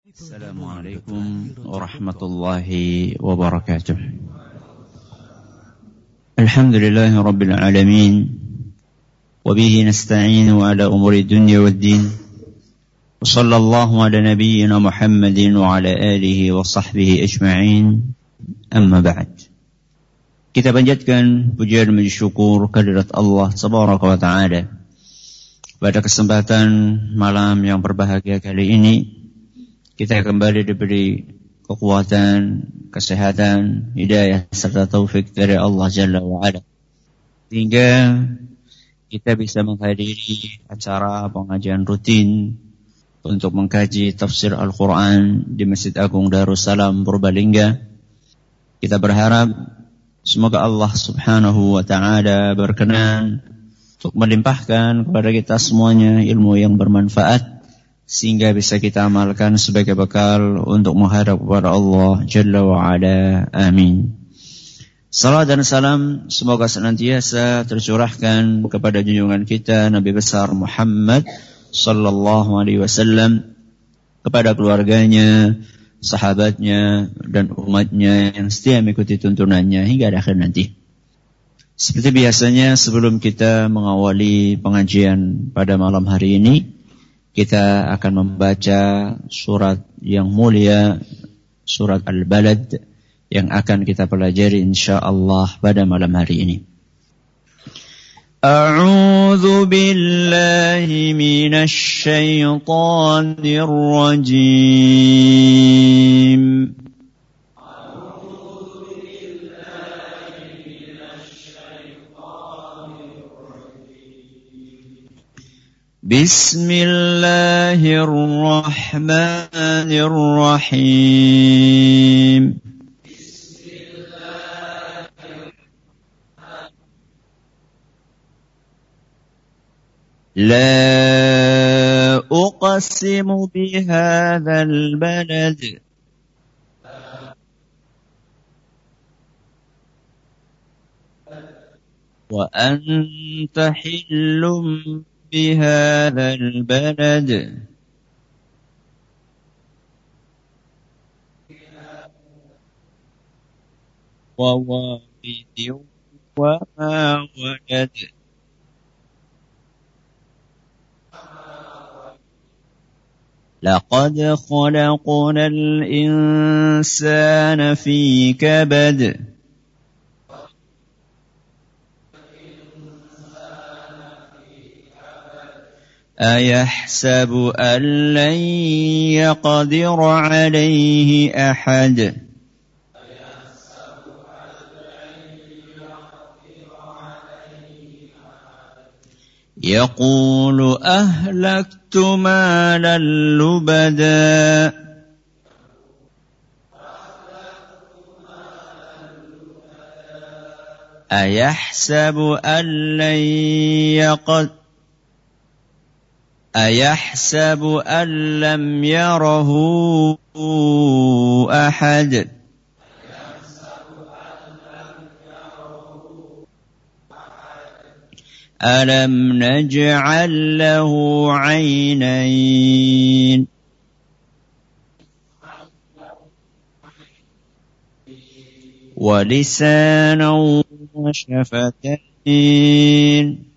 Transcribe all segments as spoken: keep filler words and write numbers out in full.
Assalamualaikum warahmatullahi wabarakatuh. Alhamdulillahi rabbil alamin, wa bihi nasta'inu ala umuri dunya waddin, wa sallallahu ala nabiyyina Muhammadin wa ala alihi wa sahbihi ajma'in, amma ba'd. Kita panjatkan pujian dan syukur kehadirat Allah tabaraka wa ta'ala pada kesempatan malam yang berbahagia kali ini. Kita kembali diberi kekuatan, kesehatan, hidayah serta taufik dari Allah Jalla wa'ala, sehingga kita bisa menghadiri acara pengajian rutin untuk mengkaji tafsir Al-Quran di Masjid Agung Darussalam Purbalingga. Kita berharap semoga Allah Subhanahu wa ta'ala berkenan untuk melimpahkan kepada kita semuanya ilmu yang bermanfaat, sehingga bisa kita amalkan sebagai bekal untuk menghadap kepada Allah Jalla wa'ala. Amin. Salam dan salam semoga senantiasa tercurahkan kepada junjungan kita Nabi besar Muhammad sallallahu alaihi wasallam, kepada keluarganya, sahabatnya, dan umatnya yang setia mengikuti tuntunannya hingga akhir nanti. Seperti biasanya, sebelum kita mengawali pengajian pada malam hari ini, kita akan membaca surat yang mulia, surat Al-Balad, yang akan kita pelajari insyaallah pada malam hari ini. A'udzu billahi minasy syaithanir rajim. Bismillahirrahmanirrahim. La uqsimu bihadzal balad wa anta hillum بهذا البلد ووالد وما ولد لقد خلقنا الإنسان في كبد أيحسب أن لن يقدر عليه أحد يقول أهلكت مالا لبدا أيحسب أن لن يقدر أيحسب أن لم يره أحد ألم نجعل له عينين ولسانا وشفتين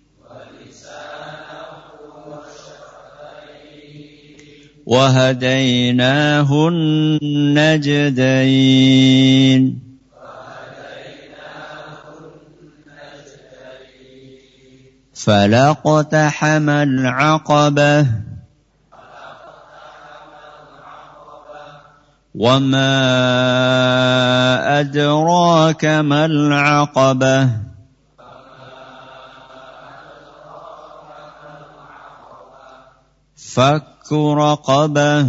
وهديناه النجدين فلاقتحم العقبة وما أدراك ما العقبة فك رقبة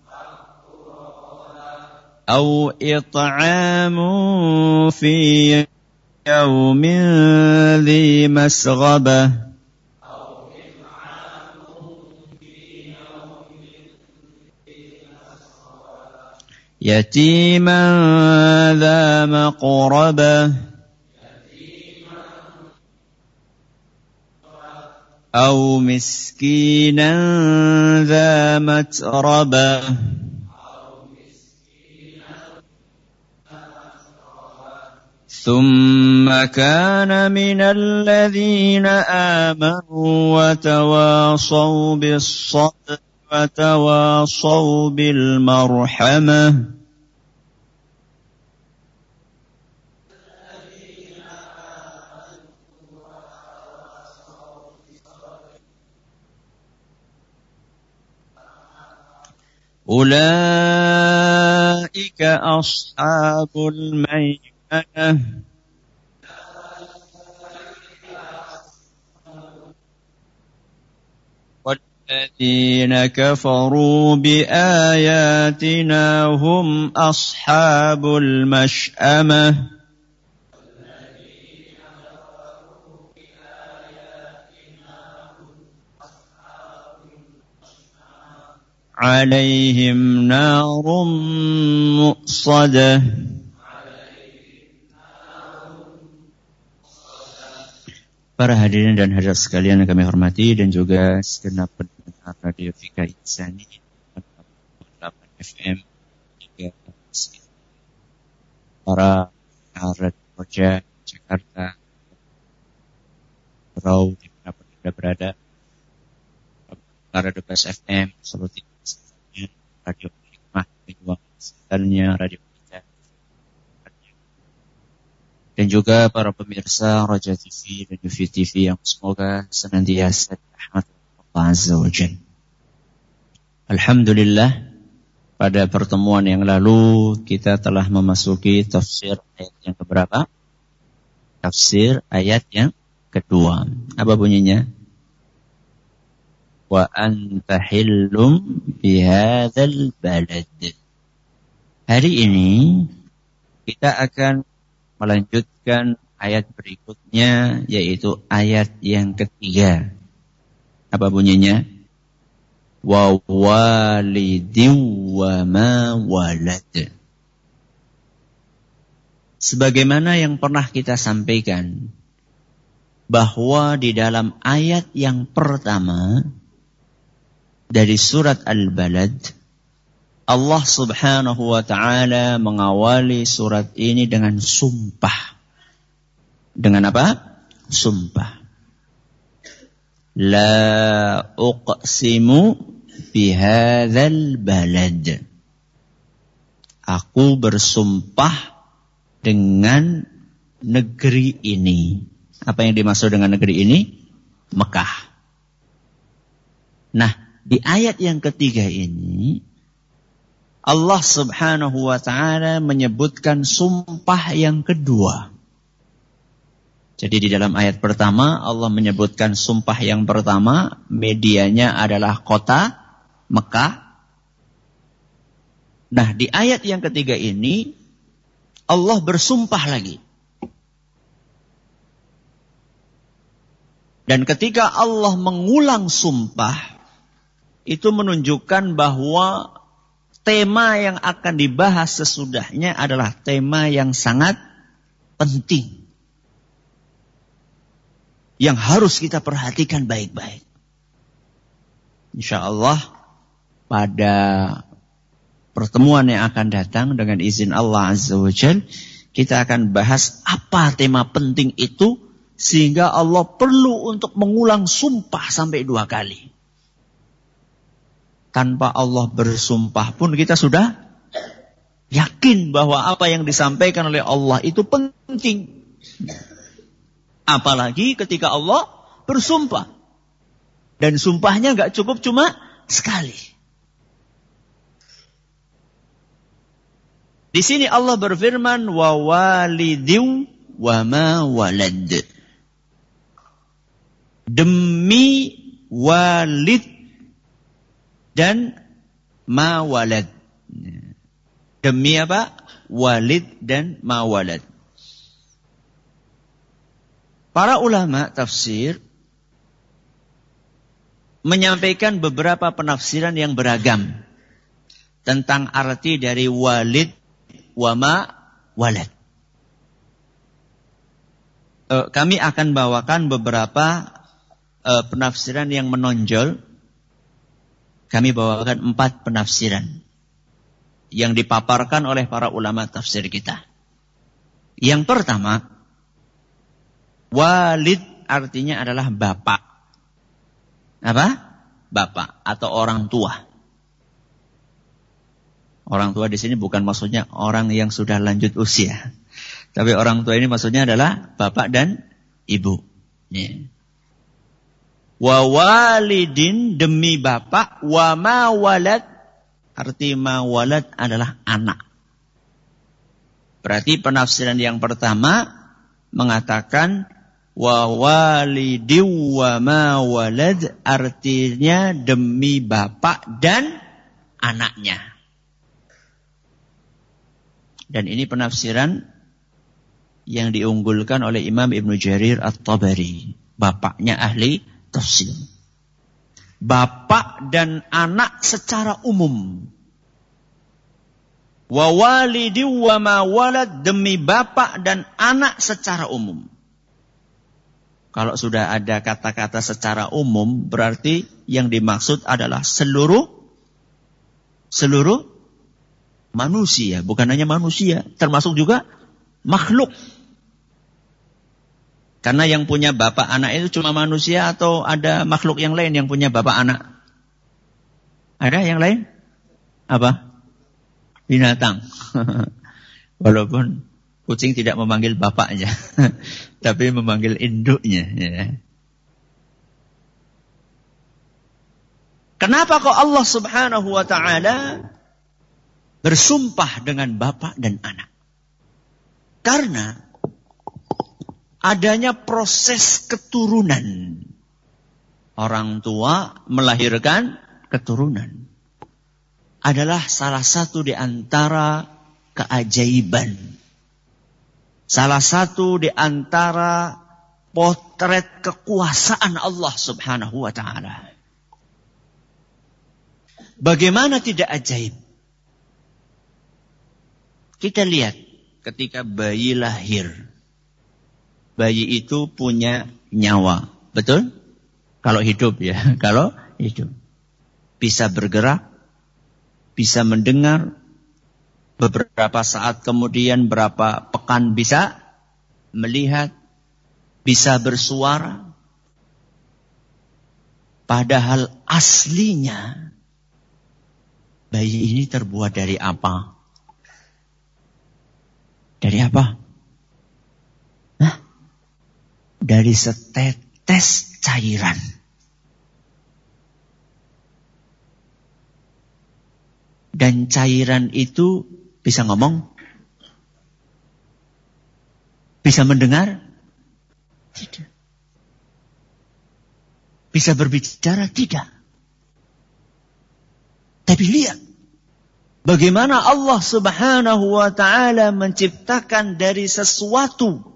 أو إطعام في يوم ذي مسغبة يتيما ذا مقربة أو مسكينا ذا متربة ثم كان من الذين آمنوا وتواصوا بالصبر وتواصوا بالمرحمة أولئك أصحاب الميمنة والذين كفروا بآياتنا هم أصحاب المشأمة عليهم نار مؤصدة. Para hadirin dan hadirat sekalian yang kami hormati dan juga segenap pendengar Radio Fika Insani delapan F M juga para pendengar Radio Jakarta, Rau di mana Anda berada, Radio Bas F M seperti Radio Hikmah, sekitarnya Radio kita, dan juga para pemirsa Raja T V dan U V T V yang semoga senantiasa dirahmati Allah Azza wa Jalla. Alhamdulillah, pada pertemuan yang lalu kita telah memasuki tafsir ayat yang keberapa? Tafsir ayat yang kedua. Apa bunyinya? Wa anta hillum bihadzal balad. Hari ini kita akan melanjutkan ayat berikutnya, yaitu ayat yang ketiga. Apa bunyinya? Wa walidin wa ma walad. Sebagaimana yang pernah kita sampaikan, bahwa di dalam ayat yang pertama dari surat Al-Balad, Allah subhanahu wa ta'ala mengawali surat ini dengan sumpah. Dengan apa? Sumpah. La uqsimu bihadzal balad. Aku bersumpah dengan negeri ini. Apa yang dimaksud dengan negeri ini? Mekah. Nah, di ayat yang ketiga ini, Allah subhanahu wa ta'ala menyebutkan sumpah yang kedua. Jadi di dalam ayat pertama, Allah menyebutkan sumpah yang pertama, medianya adalah kota Mekah. Nah, di ayat yang ketiga ini, Allah bersumpah lagi. Dan ketika Allah mengulang sumpah, itu menunjukkan bahwa tema yang akan dibahas sesudahnya adalah tema yang sangat penting, yang harus kita perhatikan baik-baik. InsyaAllah pada pertemuan yang akan datang dengan izin Allah Azza wa Jalla, kita akan bahas apa tema penting itu, sehingga Allah perlu untuk mengulang sumpah sampai dua kali. Tanpa Allah bersumpah pun kita sudah yakin bahwa apa yang disampaikan oleh Allah itu penting. Apalagi ketika Allah bersumpah. Dan sumpahnya gak cukup cuma sekali. Di sini Allah berfirman, wa walidiw wa ma walad. Demi walid dan ma walad. Demi apa? Walid dan ma walad. Para ulama tafsir menyampaikan beberapa penafsiran yang beragam tentang arti dari walid wa ma walad. E, kami akan bawakan beberapa e, penafsiran yang menonjol. Kami bawakan empat penafsiran yang dipaparkan oleh para ulama tafsir kita. Yang pertama, walid artinya adalah bapak. Apa? Bapak atau orang tua. Orang tua di sini bukan maksudnya orang yang sudah lanjut usia. Tapi orang tua ini maksudnya adalah bapak dan ibu. Ya. Wa walidin demi bapak, wa ma walad arti ma walad adalah anak. Berarti penafsiran yang pertama mengatakan wa walidi wa ma walad artinya demi bapak dan anaknya. Dan ini penafsiran yang diunggulkan oleh Imam Ibnu Jarir At-Tabari, bapaknya ahli tafsir. Bapak dan anak secara umum. Wa walidi wa ma walad demi bapak dan anak secara umum. Kalau sudah ada kata-kata secara umum, berarti yang dimaksud adalah seluruh seluruh manusia, bukan hanya manusia, termasuk juga makhluk. Karena yang punya bapak anak itu cuma manusia atau ada makhluk yang lain yang punya bapak anak? Ada yang lain? Apa? Binatang. Walaupun kucing tidak memanggil bapaknya, tapi memanggil induknya. Ya. Kenapa kok Allah Subhanahu wa ta'ala bersumpah dengan bapak dan anak? Karena adanya proses keturunan. Orang tua melahirkan keturunan. Adalah salah satu di antara keajaiban. Salah satu di antara potret kekuasaan Allah Subhanahu wa ta'ala. Bagaimana tidak ajaib? Kita lihat ketika bayi lahir. Bayi itu punya nyawa. Betul? Kalau hidup ya. Kalau hidup. Bisa bergerak. Bisa mendengar. Beberapa saat kemudian berapa pekan bisa melihat. Bisa bersuara. Padahal aslinya bayi ini terbuat dari apa? Dari apa? Dari setetes cairan. Dan cairan itu bisa ngomong? Bisa mendengar? Tidak. Bisa berbicara? Tidak. Tapi lihat. Bagaimana Allah Subhanahu wa ta'ala menciptakan dari sesuatu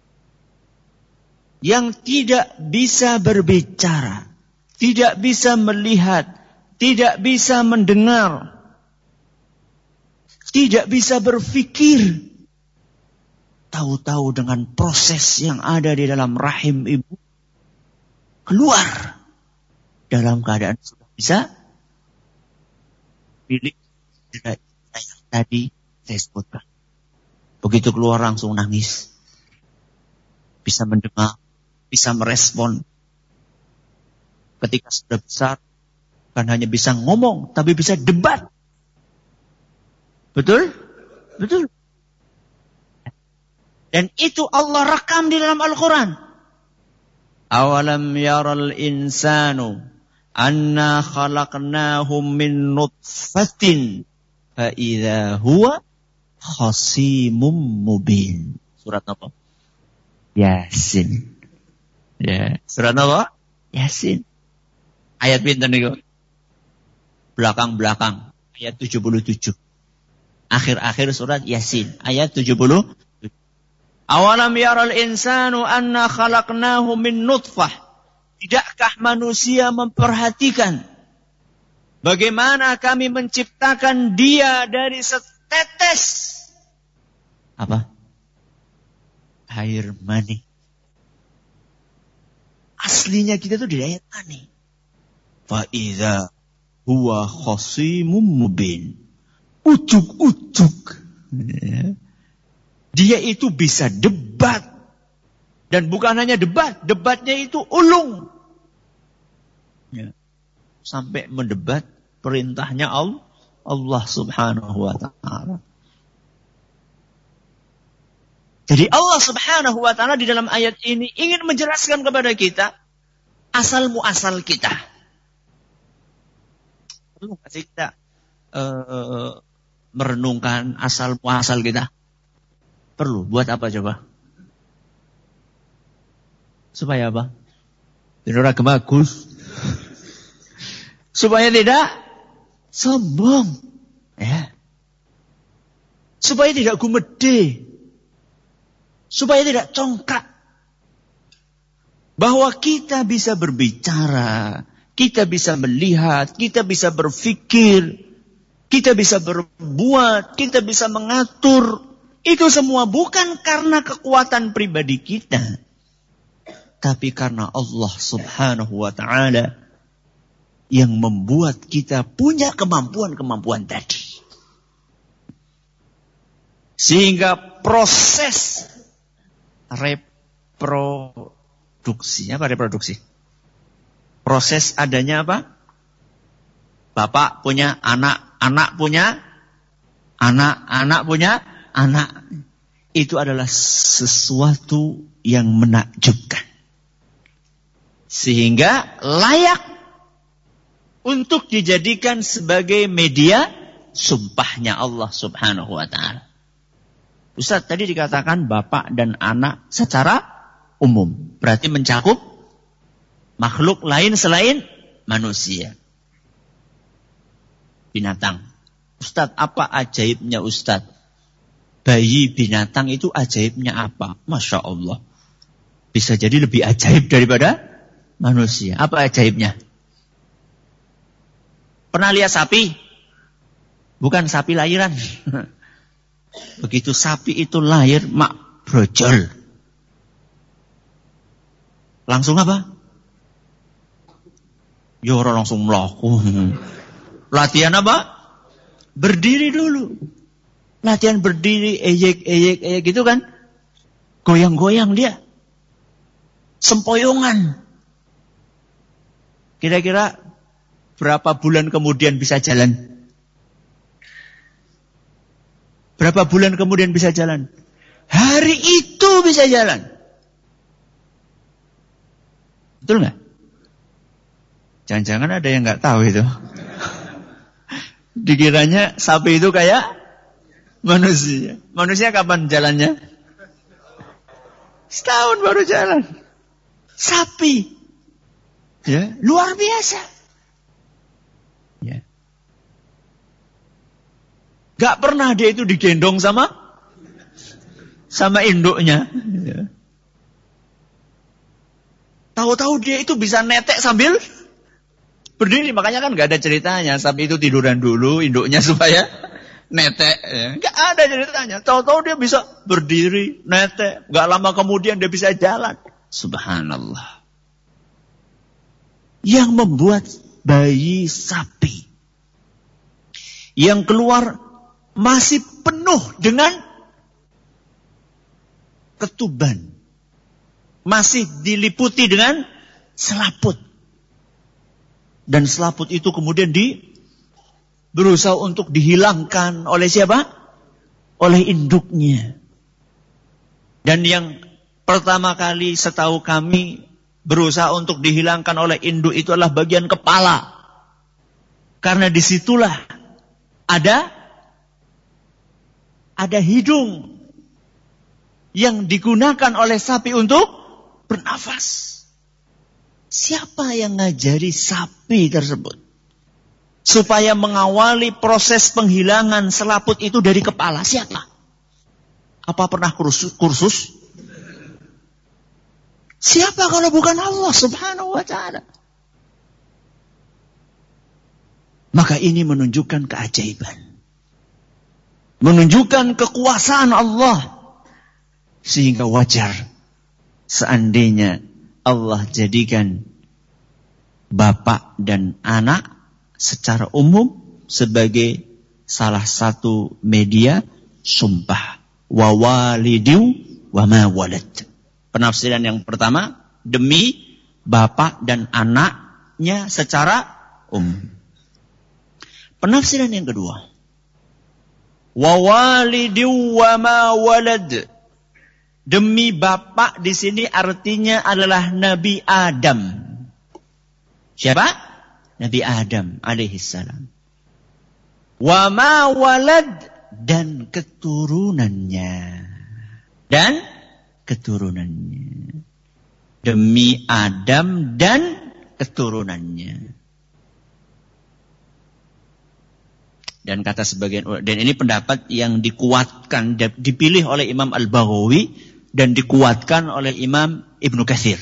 yang tidak bisa berbicara, tidak bisa melihat, tidak bisa mendengar, tidak bisa berpikir. Tahu-tahu dengan proses yang ada di dalam rahim ibu, keluar dalam keadaan sudah bisa pilih yang tadi saya sebutkan. Begitu keluar langsung nangis, bisa mendengar, bisa merespon. Ketika sudah besar, bukan hanya bisa ngomong, tapi bisa debat. Betul? Betul. Dan itu Allah rekam di dalam Al-Quran. Awalam yaral insanu anna khalaqnahum min nutfatin fa idza huwa khasimum mubin. Surat apa? Yasin. Ya, surat apa? Yasin. Ayat pinten niku? Belakang-belakang. Ayat tujuh puluh tujuh. Akhir-akhir surat Yasin. Ayat tujuh puluh tujuh. Awalam yaral insanu anna khalaqnahu min nutfah. Tidakkah manusia memperhatikan bagaimana kami menciptakan dia dari setetes apa? Air mani. Aslinya kita tuh dari ayat mani. Fa idza huwa khasimum mubin. Ujuk-ujuk. Ya. Dia itu bisa debat. Dan bukan hanya debat, debatnya itu ulung. Ya. Sampai mendebat perintahnya Allah, Allah subhanahu wa ta'ala. Jadi Allah subhanahu wa ta'ala di dalam ayat ini ingin menjelaskan kepada kita asal muasal kita. Perlu kasih kita uh, merenungkan asal muasal kita. Perlu. Buat apa coba? Supaya apa? Tidak bagus. Supaya tidak sombong. Ya. Supaya tidak gumede. Supaya tidak congkak. Bahwa kita bisa berbicara. Kita bisa melihat. Kita bisa berpikir. Kita bisa berbuat. Kita bisa mengatur. Itu semua bukan karena kekuatan pribadi kita. Tapi karena Allah subhanahu wa ta'ala yang membuat kita punya kemampuan-kemampuan tadi. Sehingga proses reproduksi. Apa reproduksi? Proses adanya apa? Bapak punya anak, anak punya anak, anak punya anak. Itu adalah sesuatu yang menakjubkan. Sehingga layak untuk dijadikan sebagai media sumpahnya Allah subhanahu wa ta'ala. Ustaz, tadi dikatakan bapak dan anak secara umum. Berarti mencakup makhluk lain selain manusia. Binatang. Ustaz, apa ajaibnya Ustaz? Bayi binatang itu ajaibnya apa? Masya Allah. Bisa jadi lebih ajaib daripada manusia. Apa ajaibnya? Pernah lihat sapi? Bukan sapi lahiran. Begitu sapi itu lahir, mak brojol. Langsung apa? Ya orang langsung melaku. Latihan apa? Berdiri dulu. Latihan berdiri, eyek, eyek, eyek gitu kan. Goyang-goyang dia. Sempoyongan. Kira-kira berapa bulan kemudian bisa jalan? Berapa bulan kemudian bisa jalan? Hari itu bisa jalan. Betul nggak? Jangan-jangan ada yang nggak tahu itu. Dikiranya sapi itu kayak manusia. Manusia kapan jalannya? Setahun baru jalan. Sapi. Ya, luar biasa. Ya. Gak pernah dia itu digendong sama sama induknya. Ya. Tahu-tahu dia itu bisa netek sambil berdiri. Makanya kan gak ada ceritanya. Sapi itu tiduran dulu induknya supaya netek. Ya. Gak ada ceritanya. Tahu-tahu dia bisa berdiri, netek. Gak lama kemudian dia bisa jalan. Subhanallah. Yang membuat bayi sapi yang keluar masih penuh dengan ketuban. Masih diliputi dengan selaput. Dan selaput itu kemudian di berusaha untuk dihilangkan oleh siapa? Oleh induknya. Dan yang pertama kali setahu kami berusaha untuk dihilangkan oleh induk itu adalah bagian kepala. Karena disitulah ada ada hidung yang digunakan oleh sapi untuk bernafas. Siapa yang ngajari sapi tersebut supaya mengawali proses penghilangan selaput itu dari kepala? Siapa? Apa pernah kursus? kursus? Siapa kalau bukan Allah subhanahu wa ta'ala? Maka ini menunjukkan keajaiban. Menunjukkan kekuasaan Allah. Sehingga wajar seandainya Allah jadikan bapak dan anak secara umum sebagai salah satu media sumpah. wa walidu wa ma walad. Penafsiran yang pertama, demi bapak dan anaknya secara umum. Penafsiran yang kedua, wa walidu wa ma walad. Demi bapak di sini artinya adalah Nabi Adam. Siapa? Nabi Adam alaihissalam. Wa ma walad, dan keturunannya. Dan keturunannya. Demi Adam dan keturunannya. Dan kata sebagian, dan ini pendapat yang dikuatkan, dipilih oleh Imam Al-Baghawi dan dikuatkan oleh Imam Ibnu Katsir.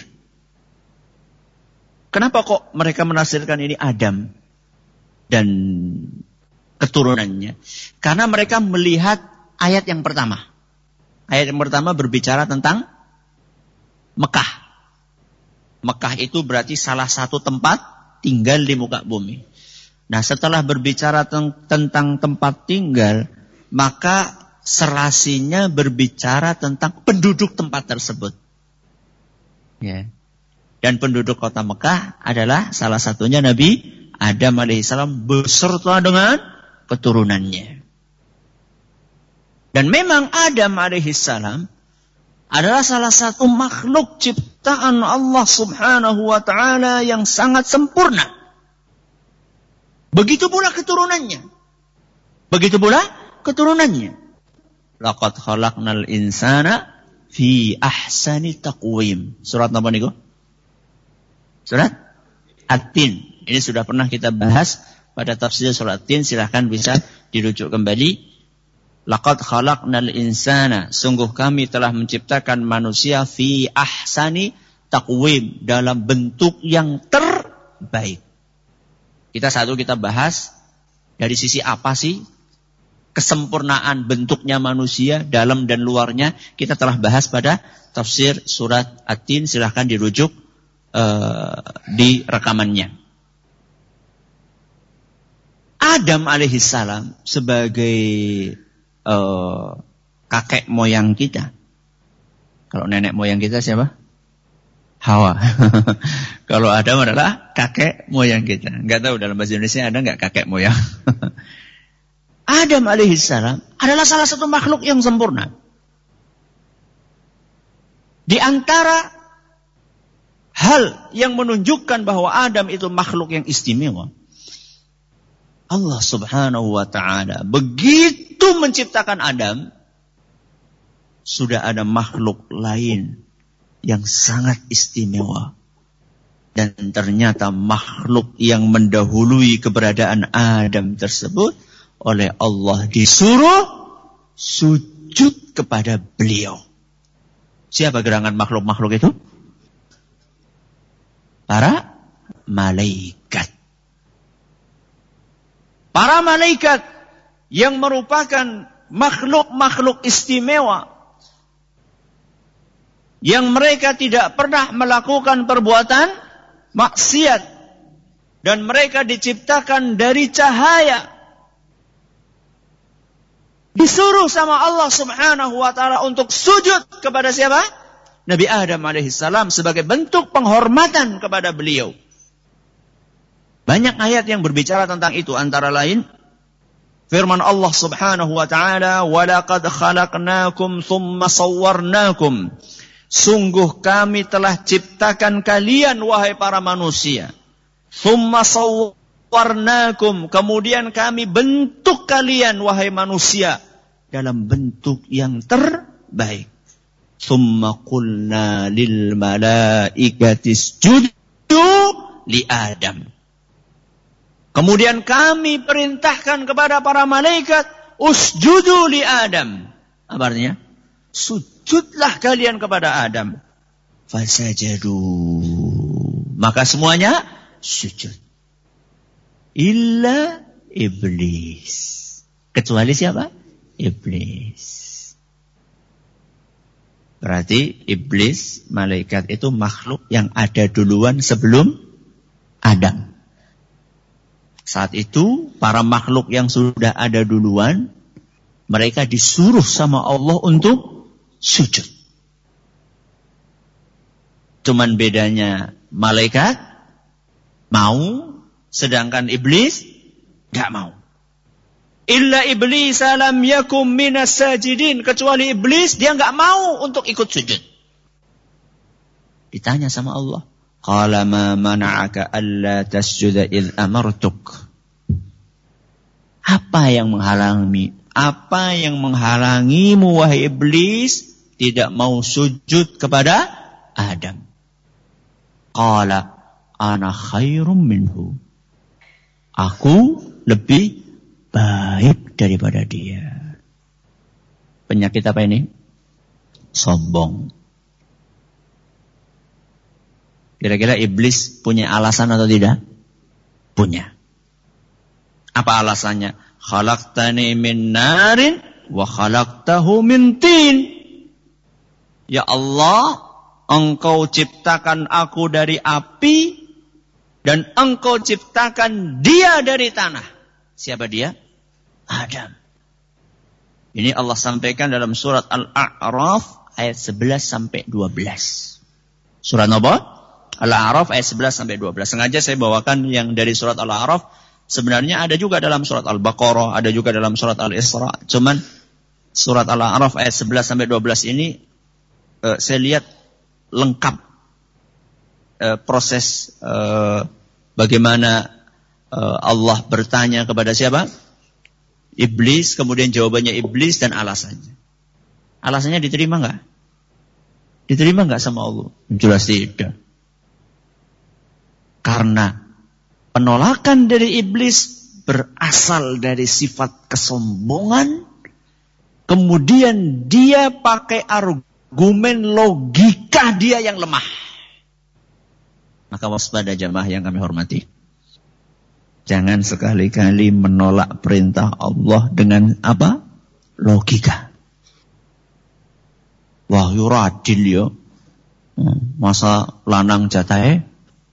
Kenapa kok mereka menafsirkan ini Adam dan keturunannya? Karena mereka melihat ayat yang pertama. Ayat yang pertama berbicara tentang Mekah. Mekah itu berarti salah satu tempat tinggal di muka bumi. Nah, setelah berbicara ten- tentang tempat tinggal, maka serasinya berbicara tentang penduduk tempat tersebut. Ya. Dan penduduk kota Mekah adalah salah satunya Nabi Adam alaihissalam beserta dengan keturunannya. Dan memang Adam alaihissalam adalah salah satu makhluk ciptaan Allah subhanahu wa ta'ala yang sangat sempurna. Begitu pula keturunannya. Begitu pula keturunannya. Laqad khalaqnal insana fi ahsani taqwim. Surat apa niku? Surat At-Tin. Ini sudah pernah kita bahas pada tafsir surat At-Tin, silahkan bisa dirujuk kembali. Laqad khalaqnal insana, sungguh kami telah menciptakan manusia fi ahsani taqwim, dalam bentuk yang terbaik. Kita satu kita bahas dari sisi apa sih kesempurnaan bentuknya manusia, dalam dan luarnya. Kita telah bahas pada tafsir surat At-Tin, silahkan dirujuk uh, di rekamannya. Adam alaihissalam sebagai uh, kakek moyang kita. Kalau nenek moyang kita siapa? Hawa. Kalau Adam adalah kakek moyang kita. Enggak tahu dalam bahasa Indonesia ada enggak kakek moyang? Adam alaihissalam adalah salah satu makhluk yang sempurna. Di antara hal yang menunjukkan bahwa Adam itu makhluk yang istimewa, Allah subhanahu wa ta'ala begitu menciptakan Adam, sudah ada makhluk lain yang sangat istimewa. Dan ternyata makhluk yang mendahului keberadaan Adam tersebut, oleh Allah disuruh sujud kepada beliau. Siapa gerangan makhluk-makhluk itu? Para malaikat. Para malaikat yang merupakan makhluk-makhluk istimewa, yang mereka tidak pernah melakukan perbuatan maksiat, dan mereka diciptakan dari cahaya. Disuruh sama Allah subhanahu wa ta'ala untuk sujud kepada siapa? Nabi Adam alaihissalam sebagai bentuk penghormatan kepada beliau. Banyak ayat yang berbicara tentang itu. Antara lain firman Allah subhanahu wa ta'ala, وَلَقَدْ خَلَقْنَاكُمْ ثُمَّ صَوَّرْنَاكُمْ. Sungguh kami telah ciptakan kalian wahai para manusia. ثُمَّ صَوَّرْنَاكُمْ. Warnakum, kemudian kami bentuk kalian wahai manusia dalam bentuk yang terbaik. Tsumma qulna lil malaikati isjudu li Adam. Kemudian kami perintahkan kepada para malaikat, usjudu li Adam. Apa artinya? Sujudlah kalian kepada Adam. Fasajadu. Maka semuanya sujud. Illa iblis. Kecuali siapa? Iblis. Berarti iblis, malaikat itu makhluk yang ada duluan sebelum Adam. Saat itu para makhluk yang sudah ada duluan Mereka disuruh sama Allah untuk sujud. Cuman bedanya malaikat mau, sedangkan iblis gak mau. Illa iblis lam yakum minas sajidin. Kecuali iblis, dia gak mau untuk ikut sujud. Ditanya sama Allah. Qala ma mana'aka alla tasjuda idh amartuk. Apa yang menghalangi? Apa yang menghalangimu wahai iblis tidak mau sujud kepada Adam? Qala ana khairum minhu. Aku lebih baik daripada dia. Penyakit apa ini? Sombong. Kira-kira iblis punya alasan atau tidak? Punya. Apa alasannya? Khalaqtani min narin wa khalaqtahu min tin. Ya Allah, Engkau ciptakan aku dari api dan Engkau ciptakan dia dari tanah. Siapa dia? Adam. Ini Allah sampaikan dalam surat Al-A'raf ayat sebelas sampai dua belas. Surat apa? Al-A'raf ayat sebelas sampai dua belas. Sengaja saya bawakan yang dari surat Al-A'raf. Sebenarnya ada juga dalam surat Al-Baqarah, ada juga dalam surat Al-Isra. Cuman surat Al-A'raf ayat sebelas sampai dua belas ini uh, saya lihat lengkap uh, proses uh, bagaimana uh, Allah bertanya kepada siapa? Iblis, kemudian jawabannya iblis dan alasannya. Alasannya diterima enggak? Diterima enggak sama Allah? Jelas tidak. Karena penolakan dari iblis berasal dari sifat kesombongan. Kemudian dia pakai argumen logika dia yang lemah. Maka waspada jamaah yang kami hormati. Jangan sekali-kali menolak perintah Allah dengan apa? Logika. Wahyu radil ya. Masa lanang jatahe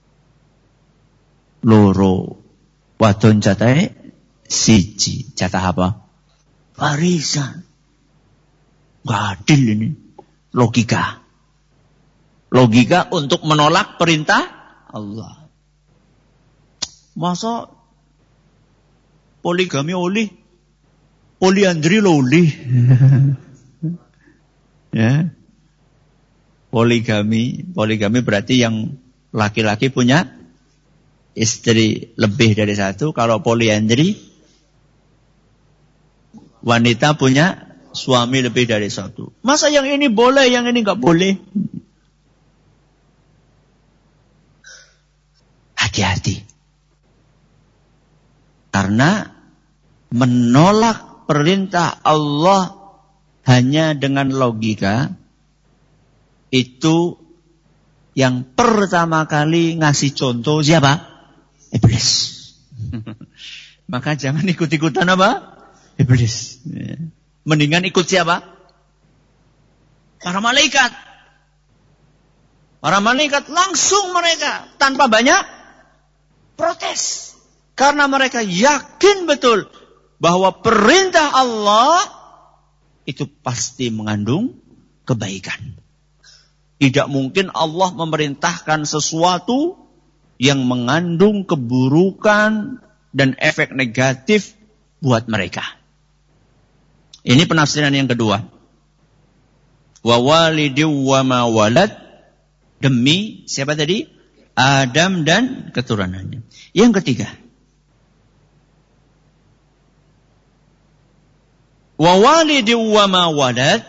loro, wadon jatahe siji. Jatah apa? Warisan. Gak adil ini. Logika. Logika untuk menolak perintah Allah. Masa poligami oleh, poliandri oleh. Ya. Poligami, poligami berarti yang laki-laki punya istri lebih dari satu. Kalau poliandri, wanita punya suami lebih dari satu. Masa yang ini boleh, yang ini nggak boleh? Hati-hati. Karena menolak perintah Allah hanya dengan logika, itu yang pertama kali ngasih contoh siapa? Iblis. Maka jangan ikut-ikutan apa? Iblis. Mendingan ikut siapa? Para malaikat. Para malaikat langsung mereka tanpa banyak protes. Karena mereka yakin betul bahwa perintah Allah itu pasti mengandung kebaikan. Tidak mungkin Allah memerintahkan sesuatu yang mengandung keburukan dan efek negatif buat mereka. Ini penafsiran yang kedua. Wa walidi wa ma walad, demi siapa tadi? Adam dan keturunannya. Yang ketiga. Wa walidi wa ma walad,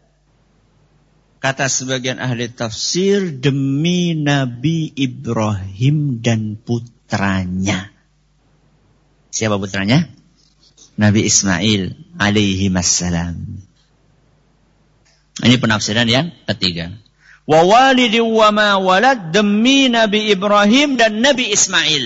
kata sebagian ahli tafsir, demi Nabi Ibrahim dan putranya. Siapa putranya? Nabi Ismail alaihi wassalam. Ini penafsiran yang ketiga. Wa walidi wa ma walad, demi Nabi Ibrahim dan Nabi Ismail.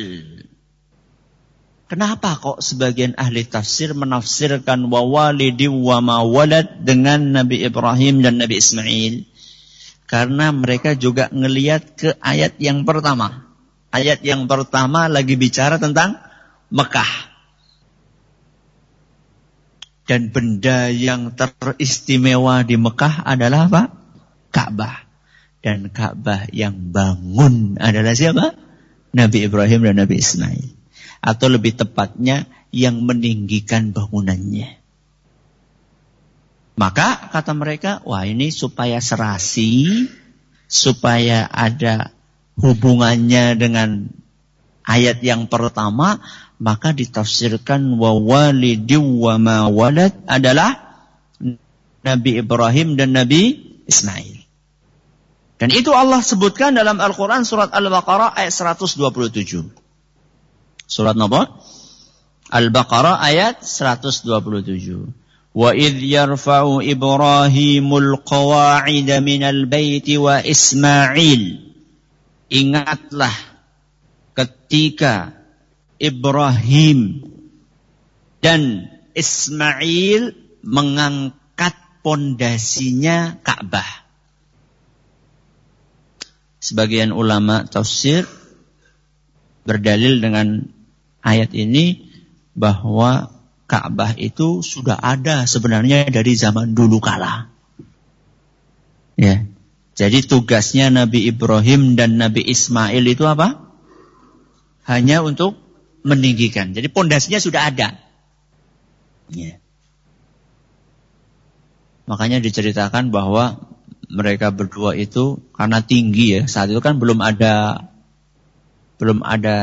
Kenapa kok sebagian ahli tafsir menafsirkan wa walidi wa ma walad dengan Nabi Ibrahim dan Nabi Ismail? Karena mereka juga ngelihat ke ayat yang pertama. Ayat yang pertama lagi bicara tentang Mekah. Dan benda yang teristimewa di Mekah adalah apa? Ka'bah. Dan Ka'bah yang bangun adalah siapa? Nabi Ibrahim dan Nabi Ismail. Atau lebih tepatnya yang meninggikan bangunannya. Maka kata mereka, wah ini supaya serasi, supaya ada hubungannya dengan ayat yang pertama, maka ditafsirkan wa walidi wa ma walad adalah Nabi Ibrahim dan Nabi Ismail. Dan itu Allah sebutkan dalam Al-Quran surat Al-Baqarah ayat seratus dua puluh tujuh. Surat apa? Al-Baqarah ayat seratus dua puluh tujuh. Wa idh yarfa'u Ibrahimul qawa'ida minal baiti wa Ismail. Ingatlah ketika Ibrahim dan Ismail mengangkat pondasinya Ka'bah. Sebagian ulama tafsir berdalil dengan ayat ini bahwa Ka'bah itu sudah ada sebenarnya dari zaman dulu kala. Ya. Jadi tugasnya Nabi Ibrahim dan Nabi Ismail itu apa? Hanya untuk meninggikan. Jadi pondasinya sudah ada. Ya. Makanya diceritakan bahwa mereka berdua itu karena tinggi ya, saat itu kan belum ada belum ada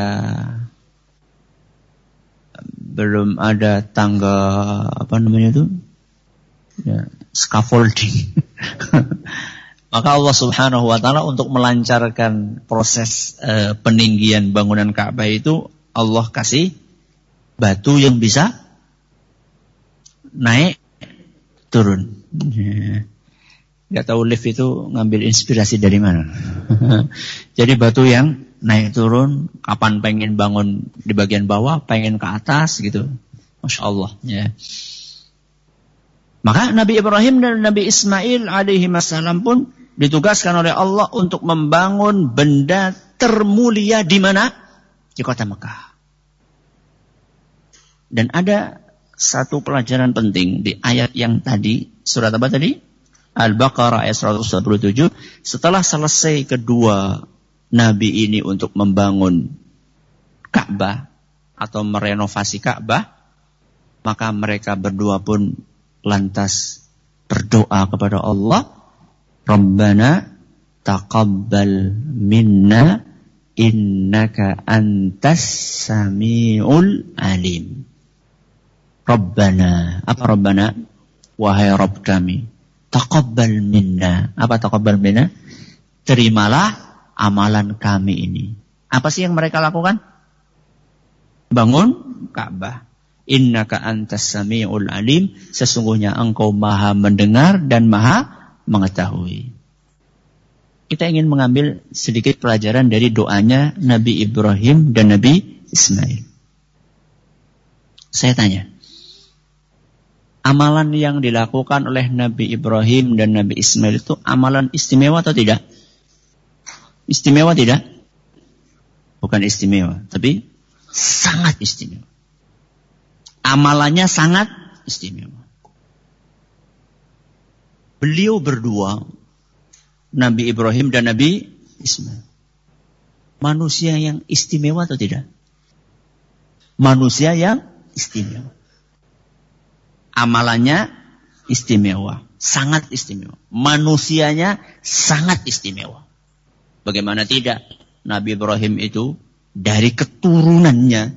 belum ada tangga apa namanya itu ya, scaffolding. Maka Allah Subhanahu wa taala untuk melancarkan proses uh, peninggian bangunan Ka'bah itu Allah kasih batu yang bisa naik turun. Ya. Gak tahu lift itu ngambil inspirasi dari mana. Jadi batu yang naik turun, kapan pengen bangun di bagian bawah, pengen ke atas gitu. Masya Allah. Ya. Maka Nabi Ibrahim dan Nabi Ismail alaihi wassalam pun ditugaskan oleh Allah untuk membangun benda termulia di mana? Di kota Mekah. Dan ada satu pelajaran penting di ayat yang tadi, surat apa tadi? Al-Baqarah ayat seratus dua puluh tujuh. Setelah selesai kedua Nabi ini untuk membangun Ka'bah atau merenovasi Ka'bah, maka mereka berdua pun lantas berdoa kepada Allah, Rabbana taqabbal minna innaka antas sami'ul alim. Rabbana, apa Rabbana? Wahai Rabb kami, taqabbal minna. Apa taqabbal minna? Terimalah amalan kami ini. Apa sih yang mereka lakukan? Bangun Ka'bah. Innaka antas sami'ul alim. Sesungguhnya engkau maha mendengar dan maha mengetahui. Kita ingin mengambil sedikit pelajaran dari doanya Nabi Ibrahim dan Nabi Ismail. Saya tanya, amalan yang dilakukan oleh Nabi Ibrahim dan Nabi Ismail itu amalan istimewa atau tidak? Istimewa tidak? Bukan istimewa, tapi sangat istimewa. Amalannya sangat istimewa. Beliau berdua, Nabi Ibrahim dan Nabi Ismail, manusia yang istimewa atau tidak? Manusia yang istimewa. Amalannya istimewa, sangat istimewa. Manusianya sangat istimewa. Bagaimana tidak? Nabi Ibrahim itu dari keturunannya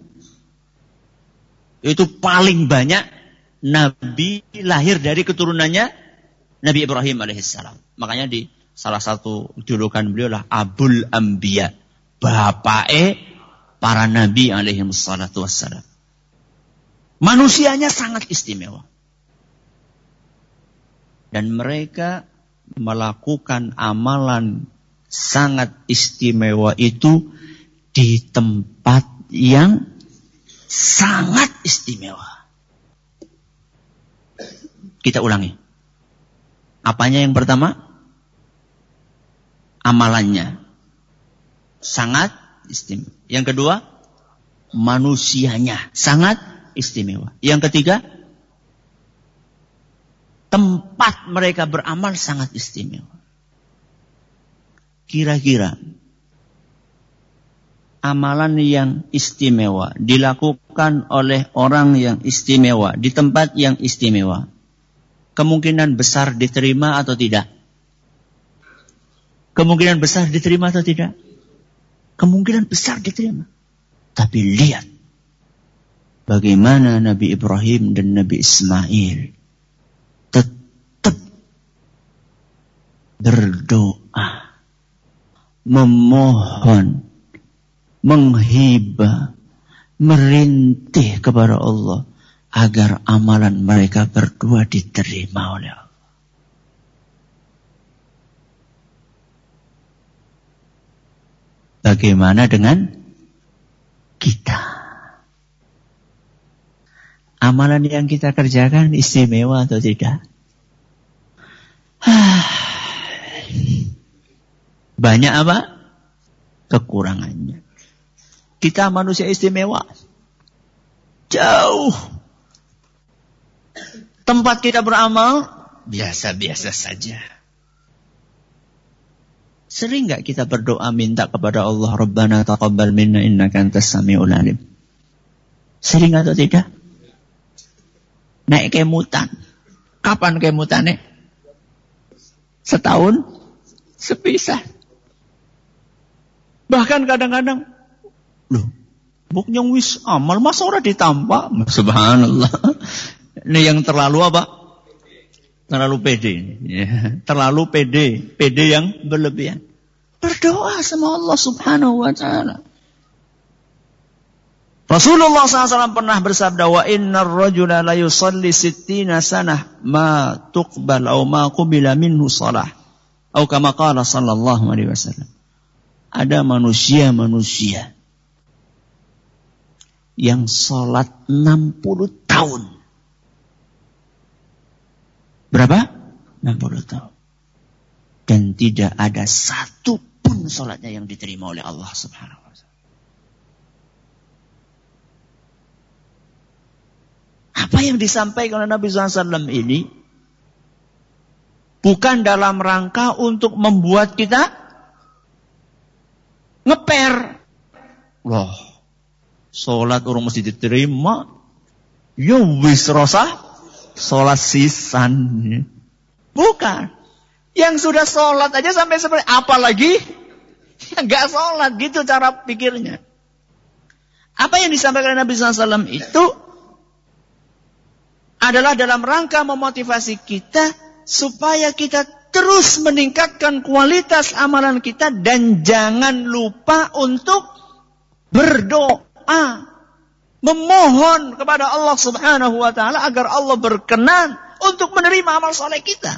itu paling banyak Nabi lahir dari keturunannya Nabi Ibrahim alaihissalam. Makanya di salah satu julukan beliau adalah Abul Anbiya, bapake para Nabi alaihi wassalatu wassalam. Manusianya sangat istimewa. Dan mereka melakukan amalan sangat istimewa itu di tempat yang sangat istimewa. Kita ulangi. Apanya yang pertama? Amalannya sangat istimewa. Yang kedua, manusianya sangat istimewa. Yang ketiga, tempat mereka beramal sangat istimewa. Kira-kira amalan yang istimewa dilakukan oleh orang yang istimewa di tempat yang istimewa, kemungkinan besar diterima atau tidak? Kemungkinan besar diterima atau tidak? Kemungkinan besar diterima. Tapi lihat bagaimana Nabi Ibrahim dan Nabi Ismail tetap berdoa, memohon, menghibah, merintih kepada Allah agar amalan mereka berdua diterima oleh Allah. Bagaimana dengan kita? Amalan yang kita kerjakan istimewa atau tidak? Banyak apa? Kekurangannya. Kita manusia istimewa. Jauh. Tempat kita beramal biasa-biasa saja. Sering gak kita berdoa minta kepada Allah, Rabbana taqabbal minna innaka antas samiul alim? Sering atau tidak? Naik kemutan. Kapan kemutannya? Setahun sepisah. Bahkan kadang-kadang, loh, buknya wis amal masa ora ditampa? Subhanallah. Ini yang terlalu apa? Terlalu pede. Ya. Terlalu pede. Pede yang berlebihan. Berdoa sama Allah subhanahu wa ta'ala. Rasulullah shallallahu alaihi wasallam pernah bersabda, wa innar rajula la yusalli sittina sanah ma tuqbal au ma qubila minhu salah. Atau kama qala sallallahu alaihi wasallam. Ada manusia-manusia yang salat enam puluh tahun. Berapa? enam puluh tahun. Dan tidak ada satu pun salatnya yang diterima oleh Allah subhanahu wa ta'ala. Apa yang disampaikan oleh Nabi shallallahu alaihi wasallam ini bukan dalam rangka untuk membuat kita ngeper. Loh, salat orang mesti diterima. Ya wis rasa salat sisan. Bukan. Yang sudah salat aja sampai seperti apalagi yang enggak salat, gitu cara pikirnya. Apa yang disampaikan Nabi shallallahu alaihi wasallam itu adalah dalam rangka memotivasi kita supaya kita terus meningkatkan kualitas amalan kita dan jangan lupa untuk berdoa, memohon kepada Allah subhanahu wa ta'ala agar Allah berkenan untuk menerima amal soleh kita.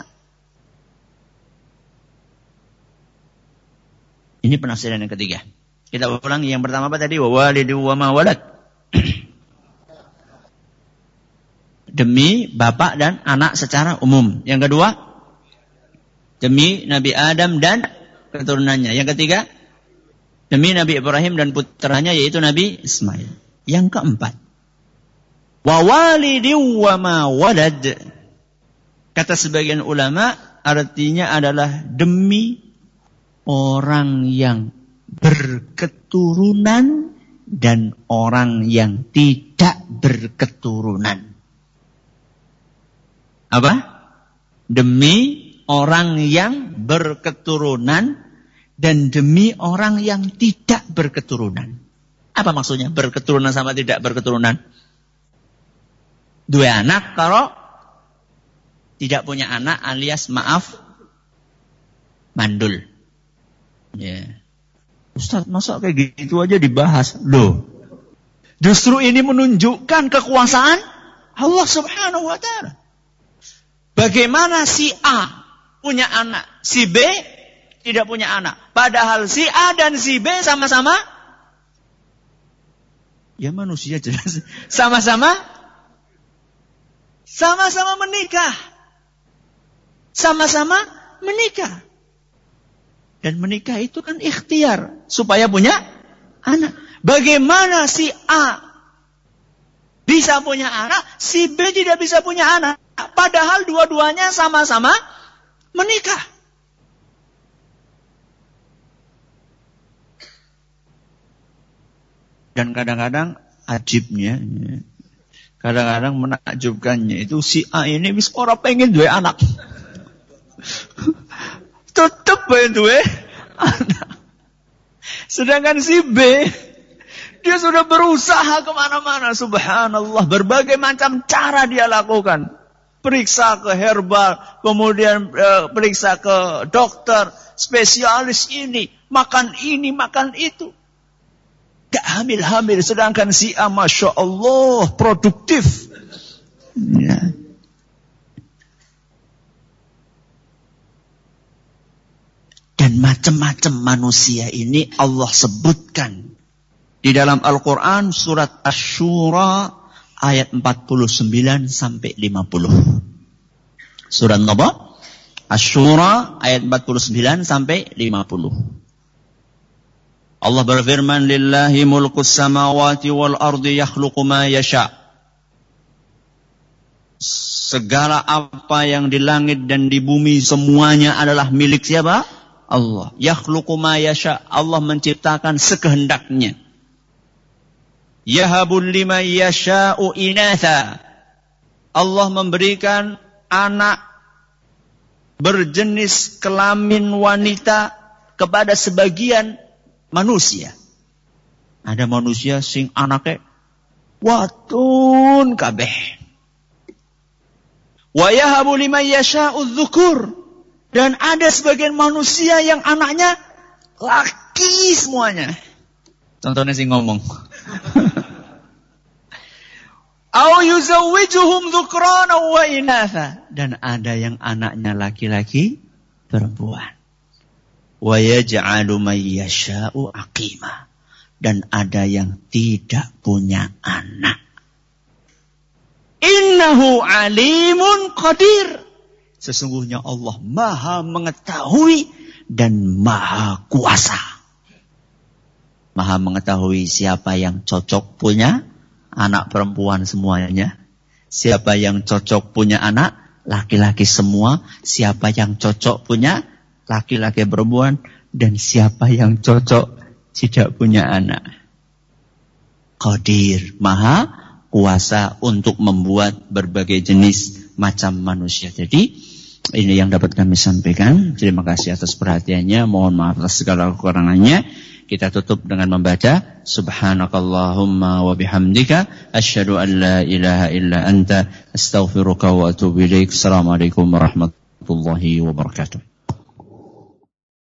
Ini penafsiran yang ketiga. Kita ulang yang pertama apa tadi? Wa walidu wa ma walad. Demi bapak dan anak secara umum. Yang kedua, demi Nabi Adam dan keturunannya. Yang ketiga, demi Nabi Ibrahim dan putranya yaitu Nabi Ismail. Yang keempat, wa walidu wa ma walad. Kata sebagian ulama artinya adalah demi orang yang berketurunan dan orang yang tidak berketurunan. Apa? Demi orang yang berketurunan dan demi orang yang tidak berketurunan. Apa maksudnya berketurunan sama tidak berketurunan? Dua anak kalau tidak punya anak alias maaf mandul. Ya. Ustaz, masa kayak gitu aja dibahas? Loh. Justru ini menunjukkan kekuasaan Allah subhanahu wa ta'ala. Bagaimana si A punya anak, si B tidak punya anak. Padahal si A dan si B sama-sama, ya manusia jelas, sama-sama, sama-sama menikah. Sama-sama menikah. Dan menikah itu kan ikhtiar, supaya punya anak. Bagaimana si A bisa punya anak, si B tidak bisa punya anak? Padahal dua-duanya sama-sama menikah. Dan kadang-kadang ajibnya, kadang-kadang menakjubkannya itu si A ini bis orang pengen dua anak. Tetep pengen dua anak. Sedangkan si B, dia sudah berusaha kemana-mana. Subhanallah, berbagai macam cara dia lakukan. Periksa ke herbal, kemudian e, periksa ke dokter, spesialis ini, makan ini, makan itu. Gak hamil-hamil, sedangkan si A, Masya Allah, produktif. Ya. Dan macam-macam manusia ini Allah sebutkan di dalam Al-Quran surat Asy-Syura ayat empat puluh sembilan sampai lima puluh. Surat apa? Asy-Syura ayat empat puluh sembilan sampai lima puluh. Allah berfirman, lillahi mulkus samawati wal ardi yakhluqu ma yasha. Segala apa yang di langit dan di bumi semuanya adalah milik siapa? Allah. Yakhluqu ma yasha. Allah menciptakan sekehendaknya. Yahabul liman yasha'u inatha. Allah memberikan anak berjenis kelamin wanita kepada sebagian manusia. Ada manusia sing anaknya watun kabeh. Wa yahabu liman yasha'u dzukur. Dan ada sebagian manusia yang anaknya laki semuanya. Contohnya sing ngomong. Au yuzawwijuhum dzukrana wa inatha. Dan ada yang anaknya laki-laki, perempuan. Wa yaj'alu man yasha'u aqima. Dan ada yang tidak punya anak. Innahu alimun qadir. Sesungguhnya Allah maha mengetahui dan maha kuasa. Maha mengetahui siapa yang cocok punya anak perempuan semuanya. Siapa yang cocok punya anak laki-laki semua. Siapa yang cocok punya laki-laki perempuan. Dan siapa yang cocok tidak punya anak. Qadir, maha kuasa untuk membuat berbagai jenis macam manusia. Jadi ini yang dapat kami sampaikan. Terima kasih atas perhatiannya. Mohon maaf atas segala kekurangannya. Kita tutup dengan membaca Subhanakallahumma wa bihamdika asyhadu an la ilaha illa anta astaghfiruka wa atubu ilaik. Assalamualaikum warahmatullahi wabarakatuh.